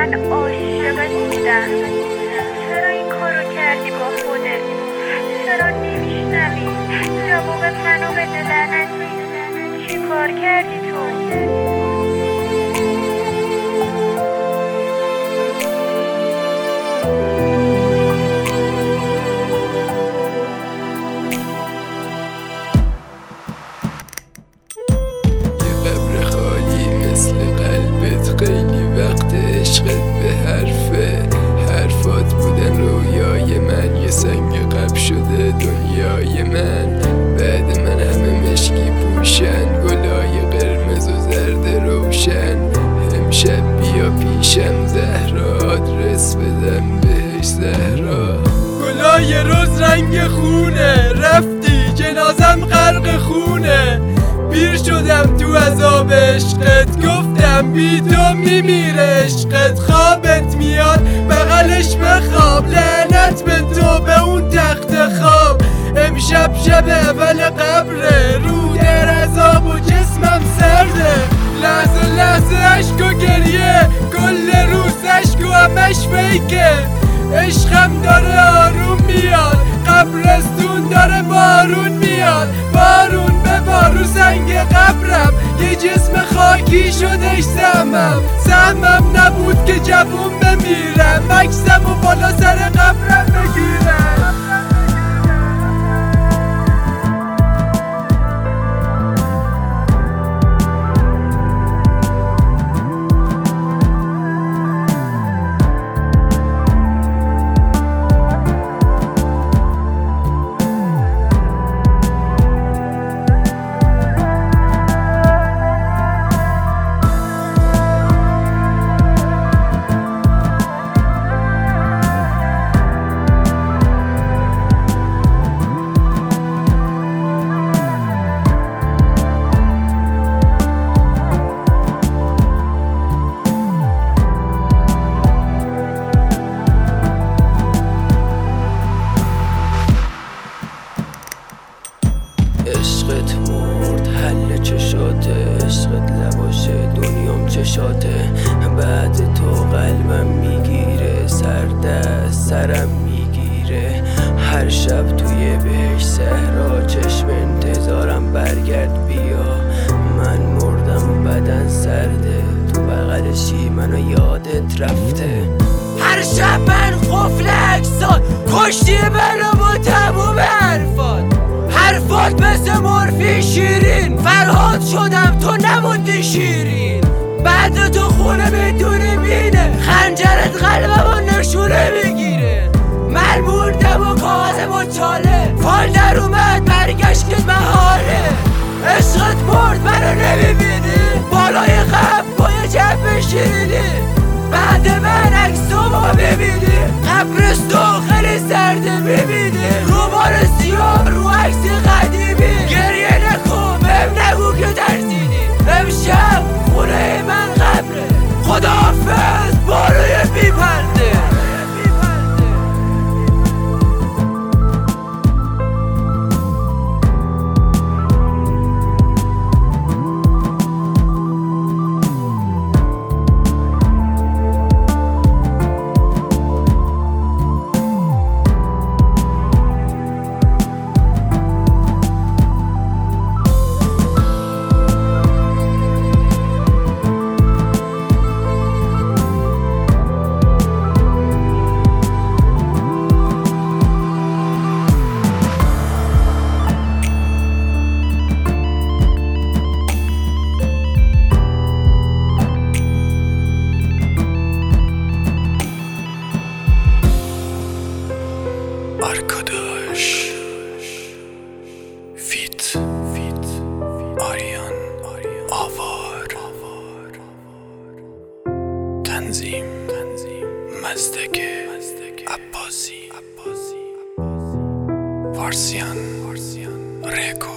من عاشقت بودم. چرا این کارو کردی با خودت؟ چرا نمیشنوی جواب منو بده لعنتی؟ چی کار کردی تو؟ خیلی وقت عشقت به حرفات بودن رویای من، یه سنگ قبل شده دنیای من. بعد من همه مشکی پوشن، گلای قرمز و زرد روشن. امشب بیا پیشم زهرا، آدرس بدم بهش زهرا. گلای روز رنگ خونه، رفتی جنازم غرق خونه. پیر شدم تو عذاب عشقت، گفتم بی تو میمیره عشقت. خوابت میاد بغلش بخواب، لعنت به تو به اون تخت خواب. امشب شب اول قبره، رو در عذاب و جسمم سرده. لحظه لحظه عشق و گریه، کل روز عشق و همش فیکه. عشقم داره آروم میاد، قبرستون داره بارون میاد. بارون به بارو سنگ قبرم، یه جسم خاکی شدش سهمم نبود که جوون بمیرم. مکسم و بالا سر قبرم بگیرم. عشقت مرد حل چشاته، عشقت لباشه دنیام چشاته. بعد تو قلبم میگیره، سرم میگیره. هر شب توی بهش صحرا، چشم انتظارم برگرد بیا. من مردم و بدن سرده، تو بغلشی منو یادت رفته. هر شب من قفل اجساد، کشتی منو با تموم حرفات مثل مرفی شیرین. فرهاد شدم تو نموندی شیرین. بعد تو خونه بدون بینه، خنجرت قلبمو نشونه میگیره. من موندم و کاغذم و چاله، فال در اومد برگشت که محاله. عشقت مرد منو نمیبینی، بالای قبل با یه جنب شیرینی. بعد من عکسامو میبینی، قبرستون خیلی سرده میبینی. روبار سیاه رو عکس قدیمی، گریه نکن بهم نگو که ترسیدی. امشب خونه من قبره، خداحافظ باروی بی پرده. آرکاداش فیت آریان آوار تنظیم مزدک عباسی فارسیان رکو